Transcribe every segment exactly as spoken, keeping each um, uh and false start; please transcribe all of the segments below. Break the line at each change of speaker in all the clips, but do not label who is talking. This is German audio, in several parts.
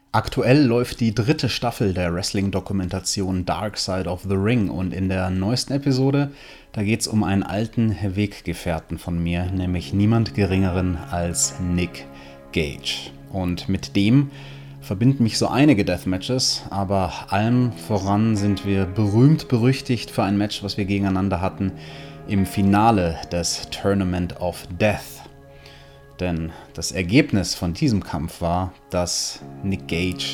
Aktuell läuft die dritte Staffel der Wrestling-Dokumentation Dark Side of the Ring und in der neuesten Episode, da geht es um einen alten Weggefährten von mir, nämlich niemand Geringeren als Nick Gage. Und mit dem verbinden mich so einige Deathmatches, aber allem voran sind wir berühmt berüchtigt für ein Match, was wir gegeneinander hatten im Finale des Tournament of Death. Denn das Ergebnis von diesem Kampf war, dass Nick Gage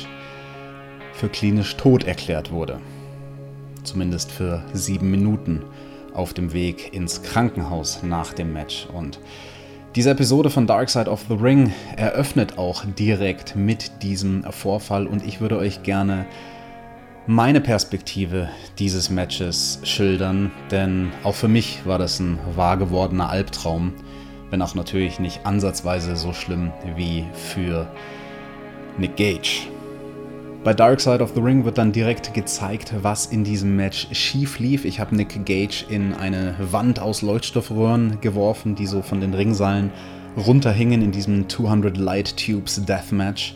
für klinisch tot erklärt wurde. Zumindest für sieben Minuten auf dem Weg ins Krankenhaus nach dem Match. Und diese Episode von Dark Side of the Ring eröffnet auch direkt mit diesem Vorfall. Und ich würde euch gerne meine Perspektive dieses Matches schildern. Denn auch für mich war das ein wahr gewordener Albtraum. Wenn auch natürlich nicht ansatzweise so schlimm wie für Nick Gage. Bei Dark Side of the Ring wird dann direkt gezeigt, was in diesem Match schief lief. Ich habe Nick Gage in eine Wand aus Leuchtstoffröhren geworfen, die so von den Ringseilen runterhingen in diesem zweihundert Light Tubes Deathmatch.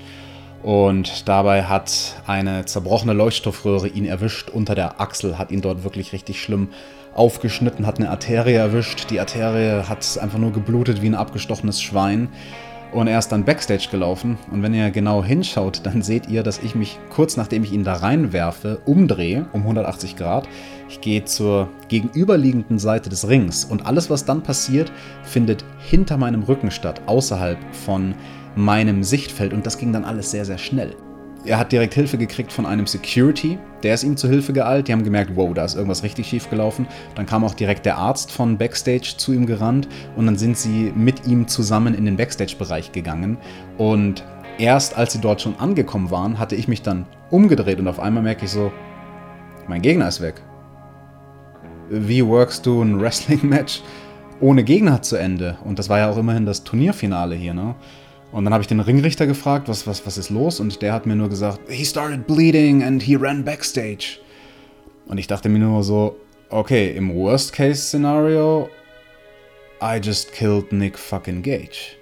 Und dabei hat eine zerbrochene Leuchtstoffröhre ihn erwischt unter der Achsel, hat ihn dort wirklich richtig schlimm aufgeschnitten, hat eine Arterie erwischt. Die Arterie hat einfach nur geblutet wie ein abgestochenes Schwein. Und er ist dann Backstage gelaufen. Und wenn ihr genau hinschaut, dann seht ihr, dass ich mich kurz nachdem ich ihn da reinwerfe, umdrehe um hundertachtzig Grad. Ich gehe zur gegenüberliegenden Seite des Rings. Und alles, was dann passiert, findet hinter meinem Rücken statt, außerhalb von meinem Sichtfeld. Und das ging dann alles sehr, sehr schnell. Er hat direkt Hilfe gekriegt von einem Security, der ist ihm zu Hilfe geeilt. Die haben gemerkt, wow, da ist irgendwas richtig schief gelaufen. Dann kam auch direkt der Arzt von Backstage zu ihm gerannt und dann sind sie mit ihm zusammen in den Backstage-Bereich gegangen. Und erst als sie dort schon angekommen waren, hatte ich mich dann umgedreht und auf einmal merke ich so, mein Gegner ist weg. Wie workst du ein Wrestling-Match ohne Gegner zu Ende? Und das war ja auch immerhin das Turnierfinale hier, ne? Und dann habe ich den Ringrichter gefragt, was, was, was ist los? Und der hat mir nur gesagt, he started bleeding and he ran backstage. Und ich dachte mir nur so, okay, im Worst-Case-Szenario, I just killed Nick fucking Gage.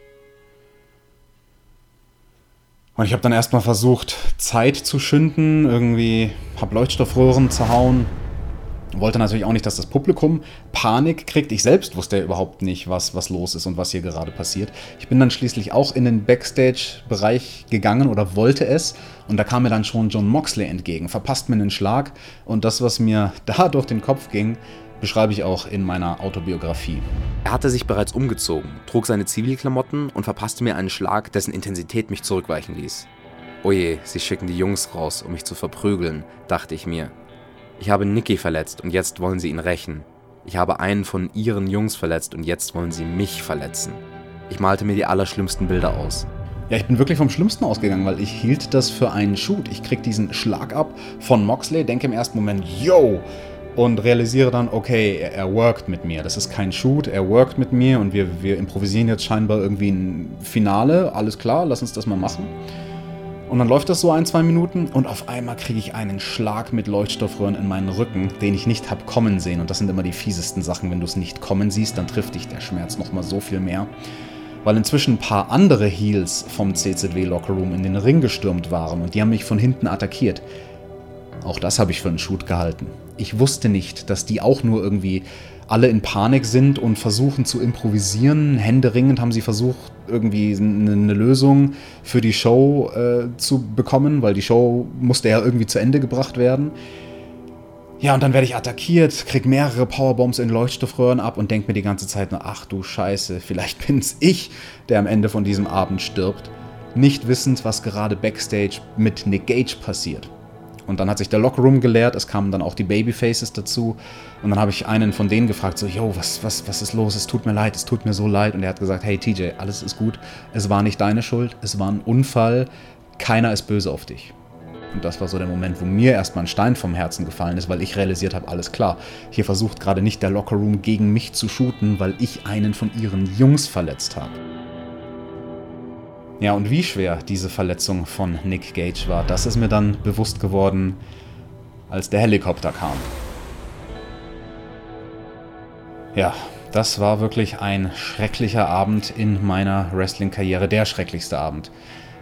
Und ich habe dann erstmal versucht, Zeit zu schinden, irgendwie, habe Leuchtstoffröhren zerhauen. Wollte natürlich auch nicht, dass das Publikum Panik kriegt. Ich selbst wusste ja überhaupt nicht, was, was los ist und was hier gerade passiert. Ich bin dann schließlich auch in den Backstage-Bereich gegangen oder wollte es. Und da kam mir dann schon Jon Moxley entgegen, verpasst mir einen Schlag. Und das, was mir da durch den Kopf ging, beschreibe ich auch in meiner Autobiografie.
Er hatte sich bereits umgezogen, trug seine Zivilklamotten und verpasste mir einen Schlag, dessen Intensität mich zurückweichen ließ. Oje, sie schicken die Jungs raus, um mich zu verprügeln, dachte ich mir. Ich habe Nicky verletzt und jetzt wollen sie ihn rächen. Ich habe einen von ihren Jungs verletzt und jetzt wollen sie mich verletzen. Ich malte mir die allerschlimmsten Bilder aus.
Ja, ich bin wirklich vom Schlimmsten ausgegangen, weil ich hielt das für einen Shoot. Ich krieg diesen Schlag ab von Moxley, denke im ersten Moment, yo! Und realisiere dann, okay, er, er workt mit mir. Das ist kein Shoot, er workt mit mir und wir, wir improvisieren jetzt scheinbar irgendwie ein Finale. Alles klar, lass uns das mal machen. Und dann läuft das so ein, zwei Minuten und auf einmal kriege ich einen Schlag mit Leuchtstoffröhren in meinen Rücken, den ich nicht habe kommen sehen. Und das sind immer die fiesesten Sachen, wenn du es nicht kommen siehst, dann trifft dich der Schmerz nochmal so viel mehr. Weil inzwischen ein paar andere Heels vom C Z W-Lockerroom in den Ring gestürmt waren und die haben mich von hinten attackiert. Auch das habe ich für einen Shoot gehalten. Ich wusste nicht, dass die auch nur irgendwie alle in Panik sind und versuchen zu improvisieren. Händeringend haben sie versucht, irgendwie eine Lösung für die Show äh, zu bekommen, weil die Show musste ja irgendwie zu Ende gebracht werden. Ja, und dann werde ich attackiert, krieg mehrere Powerbombs in Leuchtstoffröhren ab und denke mir die ganze Zeit nur, ach du Scheiße, vielleicht bin's ich, der am Ende von diesem Abend stirbt. Nicht wissend, was gerade Backstage mit Nick Gage passiert. Und dann hat sich der Lockerroom geleert, es kamen dann auch die Babyfaces dazu. Und dann habe ich einen von denen gefragt, so, yo, was, was, was ist los? Es tut mir leid, es tut mir so leid. Und er hat gesagt, hey T J, alles ist gut. Es war nicht deine Schuld, es war ein Unfall. Keiner ist böse auf dich. Und das war so der Moment, wo mir erstmal ein Stein vom Herzen gefallen ist, weil ich realisiert habe, alles klar, hier versucht gerade nicht der Lockerroom gegen mich zu shooten, weil ich einen von ihren Jungs verletzt habe. Ja, und wie schwer diese Verletzung von Nick Gage war, das ist mir dann bewusst geworden, als der Helikopter kam. Ja, das war wirklich ein schrecklicher Abend in meiner Wrestling-Karriere, der schrecklichste Abend.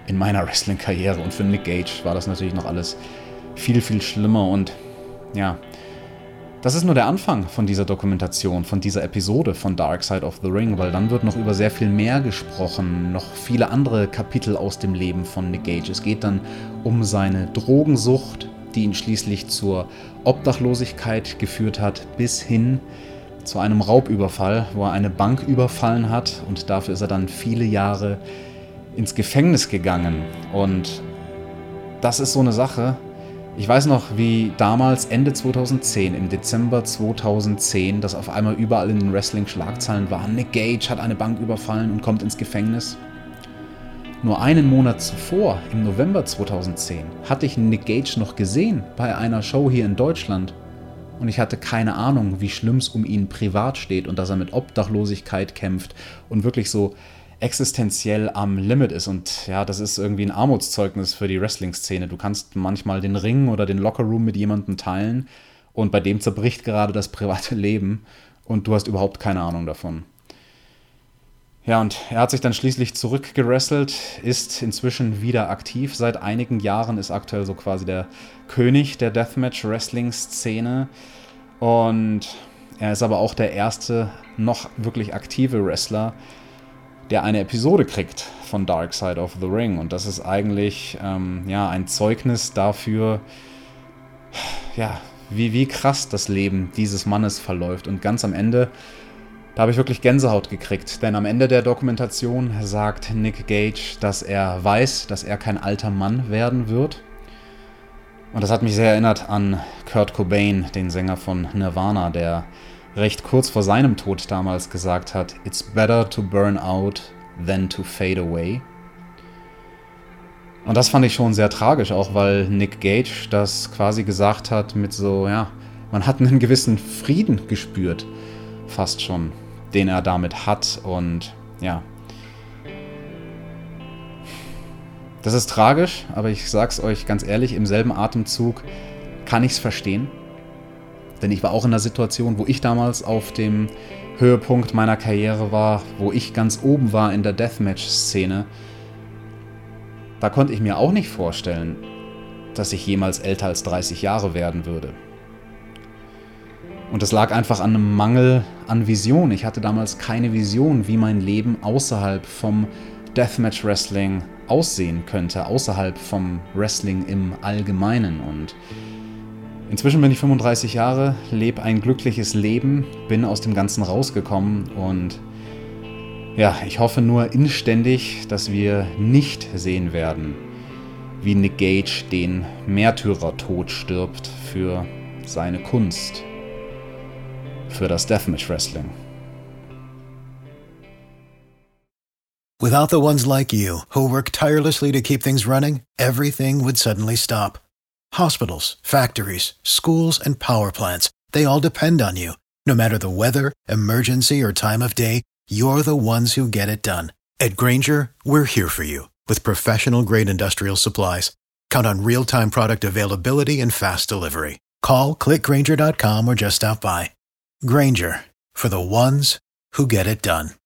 in meiner Wrestling-Karriere. Und für Nick Gage war das natürlich noch alles viel, viel schlimmer. Und ja, das ist nur der Anfang von dieser Dokumentation, von dieser Episode von Dark Side of the Ring, weil dann wird noch über sehr viel mehr gesprochen, noch viele andere Kapitel aus dem Leben von Nick Gage. Es geht dann um seine Drogensucht, die ihn schließlich zur Obdachlosigkeit geführt hat, bis hin zu einem Raubüberfall, wo er eine Bank überfallen hat, und dafür ist er dann viele Jahre ins Gefängnis gegangen. Und das ist so eine Sache. Ich weiß noch, wie damals Ende zweitausendzehn, im Dezember zweitausendzehn, das auf einmal überall in den Wrestling-Schlagzeilen war: Nick Gage hat eine Bank überfallen und kommt ins Gefängnis. Nur einen Monat zuvor, im November zweitausendzehn, hatte ich Nick Gage noch gesehen bei einer Show hier in Deutschland. Und ich hatte keine Ahnung, wie schlimm es um ihn privat steht und dass er mit Obdachlosigkeit kämpft und wirklich so existenziell am Limit ist. Und ja, das ist irgendwie ein Armutszeugnis für die Wrestling-Szene. Du kannst manchmal den Ring oder den Lockerroom mit jemandem teilen und bei dem zerbricht gerade das private Leben und du hast überhaupt keine Ahnung davon. Ja, und er hat sich dann schließlich zurückgerestelt, ist inzwischen wieder aktiv. Seit einigen Jahren ist aktuell so quasi der König der Deathmatch-Wrestling-Szene. Und er ist aber auch der erste noch wirklich aktive Wrestler, der eine Episode kriegt von Dark Side of the Ring. Und das ist eigentlich ähm, ja, ein Zeugnis dafür, ja, wie, wie krass das Leben dieses Mannes verläuft. Und ganz am Ende, da habe ich wirklich Gänsehaut gekriegt. Denn am Ende der Dokumentation sagt Nick Gage, dass er weiß, dass er kein alter Mann werden wird. Und das hat mich sehr erinnert an Kurt Cobain, den Sänger von Nirvana, der recht kurz vor seinem Tod damals gesagt hat: It's better to burn out than to fade away. Und das fand ich schon sehr tragisch, auch weil Nick Gage das quasi gesagt hat mit so, ja, man hat einen gewissen Frieden gespürt, fast schon, den er damit hat. Und ja, das ist tragisch, aber ich sag's euch ganz ehrlich, im selben Atemzug kann ich's verstehen. Denn ich war auch in einer Situation, wo ich damals auf dem Höhepunkt meiner Karriere war, wo ich ganz oben war in der Deathmatch-Szene. Da konnte ich mir auch nicht vorstellen, dass ich jemals älter als dreißig Jahre werden würde. Und das lag einfach an einem Mangel an Vision. Ich hatte damals keine Vision, wie mein Leben außerhalb vom Deathmatch-Wrestling aussehen könnte, außerhalb vom Wrestling im Allgemeinen. Und inzwischen bin ich fünfunddreißig Jahre, lebe ein glückliches Leben, bin aus dem Ganzen rausgekommen und ja, ich hoffe nur inständig, dass wir nicht sehen werden, wie Nick Gage den Märtyrertod stirbt für seine Kunst, für das Deathmatch Wrestling.
Without the ones like you, who work tirelessly to keep things running, everything would suddenly stop. Hospitals, factories, schools, and power plants, they all depend on you. No matter the weather, emergency, or time of day, you're the ones who get it done. At Grainger, we're here for you with professional-grade industrial supplies. Count on real-time product availability and fast delivery. Call, click Grainger dot com, or just stop by. Grainger, for the ones who get it done.